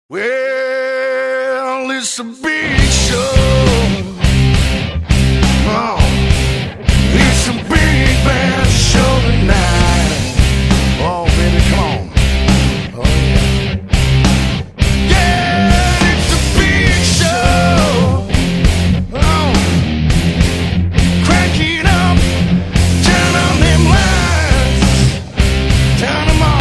Well, it's a big show. Oh, it's a big band show tonight. Oh, baby, come on. Oh, yeah. Yeah, it's a big show. Oh, crank it up. Turn on them lights. Turn them on.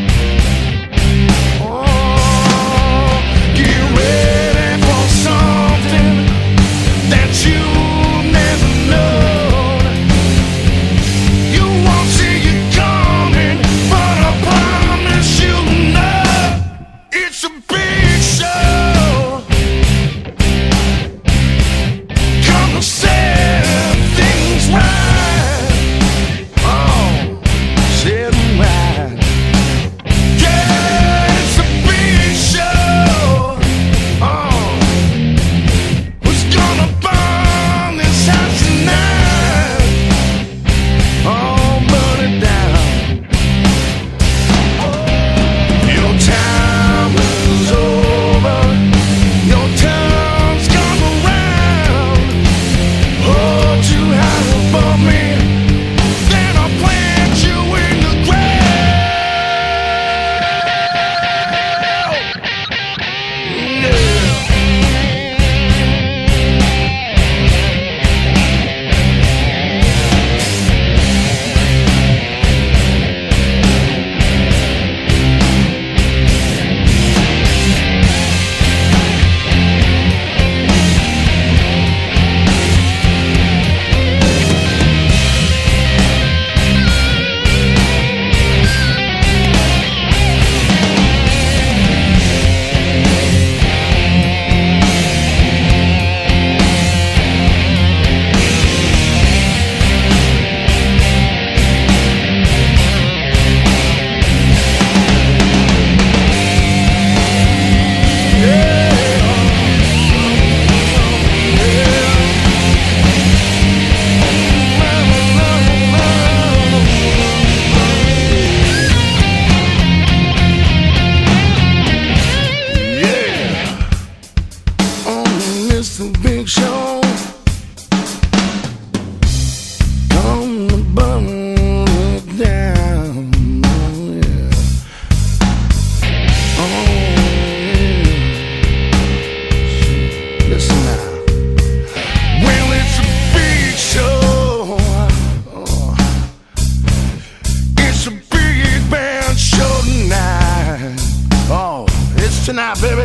Big show. Come to burn it down. Oh, yeah. Oh, yeah. Listen now. Well, it's a big show. Oh. It's a big band show tonight. Oh, it's tonight, baby.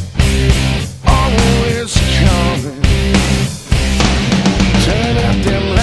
Them